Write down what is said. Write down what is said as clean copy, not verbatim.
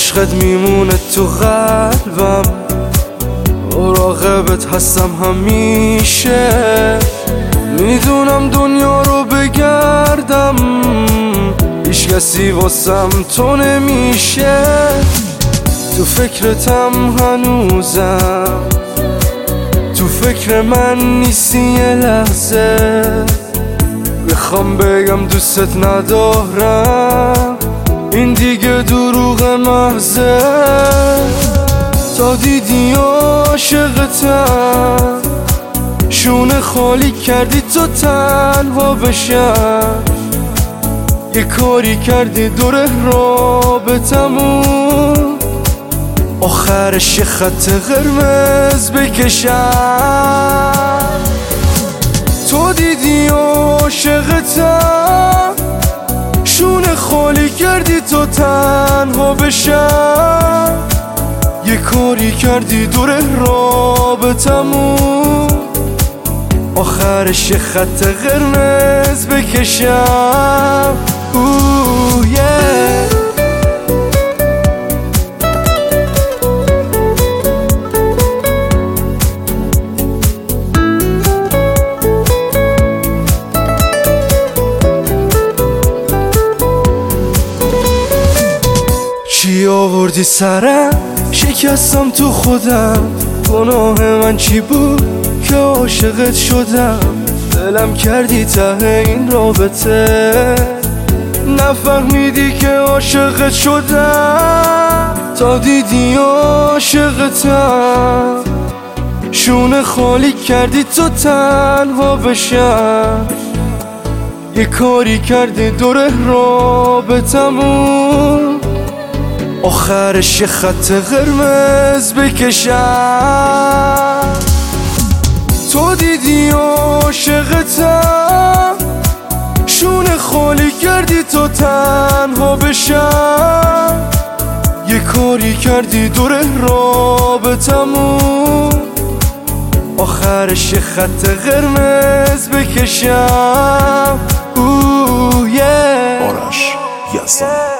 عشقت میمونه تو قلبم، مراقبت هستم همیشه. میدونم دنیا رو بگردم، هیچ کسی واسم تو نمیشه. تو فکرتم هنوزم، تو فکر من نیستی یه لحظه. بخوام بگم دوستت ندارم، این دیگه دروغ محضه. تا دیدی عاشقتم، شونه خالی کردی تو تنها بشم. یه کاری کردی دور رابطمون، آخرش یه خط قرمز بکشم. تو دیدی عاشقتم، شونه خالی کردی تو تنها بشم. یه کاری کردی دور رابطمون، آخرش یه خط قرمز بکشم. چی آوردی سرم، شکستم تو خودم. گناه من چی بود که عاشقت شدم؟ دلم کردی ته این رابطه، نفهمیدی که عاشقت شدم. تا دیدی عاشقتم، شونه خالی کردی تو تنها بشم. یه کاری کردی دور رابطمون، آخرش یه خط قرمز بکشم. تو دیدی عاشقتم، شونه خالی کردی تو تنها بشم. یه کاری کردی دور رابطمون، آخرش یه خط قرمز بکشم. آرش یزدان.